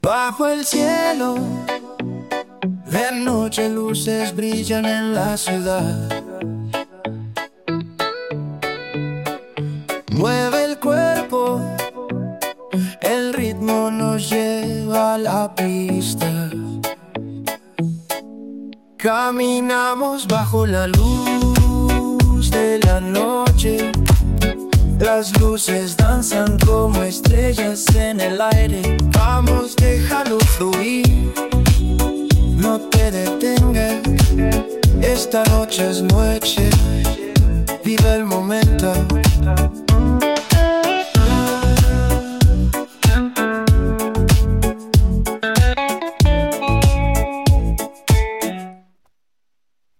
Bajo el cielo, de noche luces brillan en la ciudad. Mueve el cuerpo, el ritmo nos lleva a la pista. Caminamos bajo la luz de la noche. Las luces danzan como estrellas en el aire. Vamos, déjalo fluir, no te detengas. Esta noche es noche, vive el momento.